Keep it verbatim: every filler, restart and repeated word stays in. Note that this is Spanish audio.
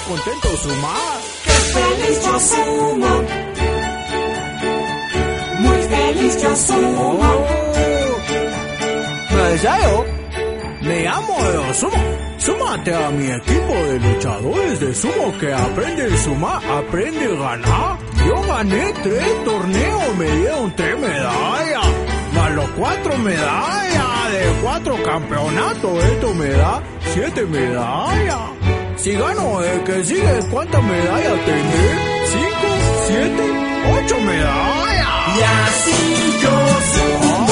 contento sumar. ¡Qué feliz yo sumo! Muy feliz yo sumo. Oh. ¿Deseo? Me llamo Yo Sumo. Súmate a mi equipo de luchadores de sumo que aprende a sumar, aprende a ganar. Yo gané tres torneos, me dieron tres medallas. Más los cuatro medallas de cuatro campeonatos, esto me da siete medallas. Si gano el que sigue, ¿cuántas medallas tendré? Cinco, siete, ocho medallas. Y así yo sumo.